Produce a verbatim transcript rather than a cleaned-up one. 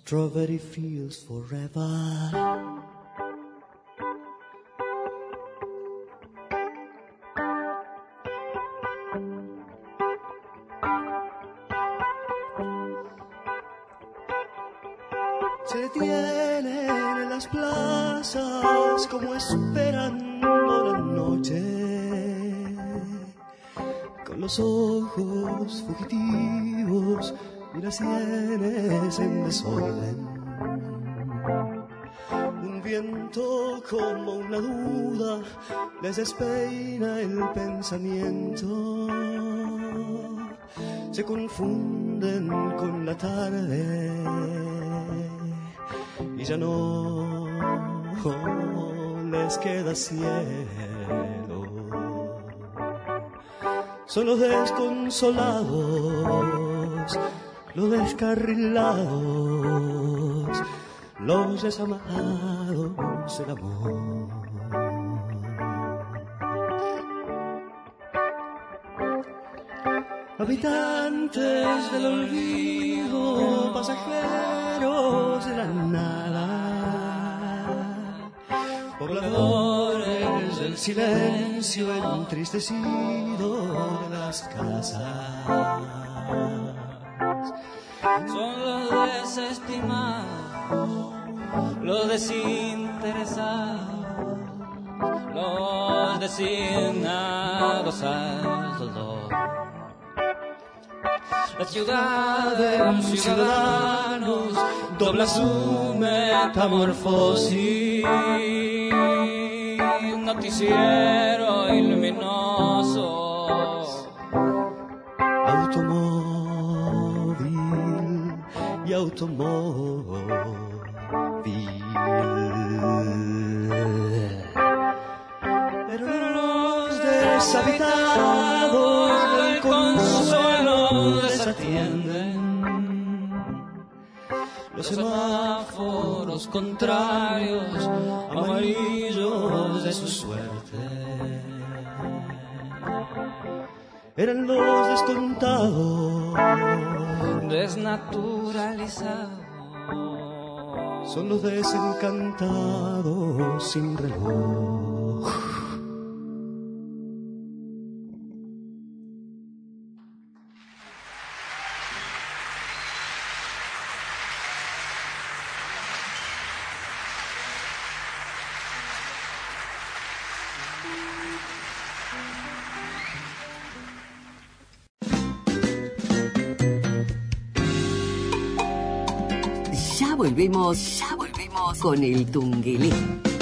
Strawberry fields forever. Se detienen en las plazas como esperando la noche, con los ojos fugitivos y las sienes en desorden. Un viento como una duda les despeina el pensamiento. Se confunden con la tarde y ya no les queda cielo. Son los desconsolados, los descarrilados, los desamados del amor. Habitantes del olvido, pasajeros de la nada, pobladores del silencio entristecido de las casas. Son los desestimados, los desinteresados, los designados al dolor. La ciudad de los ciudadanos dobla su metamorfosis. Noticiero iluminoso, automóvil y automóvil. Pero los deshabitados del consuelo desatienden los semáforos contrarios, amarillos de su suerte. Eran los descontados, desnaturalizados. Son los desencantados sin reloj. Ya volvemos, ya volvemos con el Tungelé.